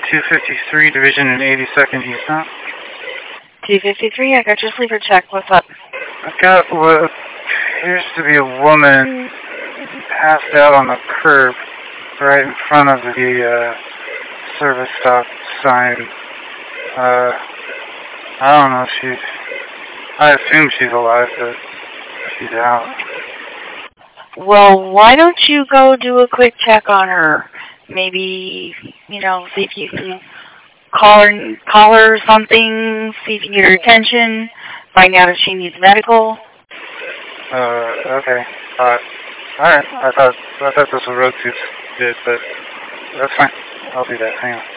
253 Division and 82nd East, huh? 253, I got your sleeper check. What's up? I've got what appears to be a woman passed out on the curb right in front of the service stop sign. I don't know if she's... I assume she's alive, but she's out. Well, why don't you go do a quick check on her? Maybe, see if you can call her something, see if you can get her attention, find out if she needs medical. Okay. Alright. I thought that's what road suits did, but that's fine. I'll do that. Hang on.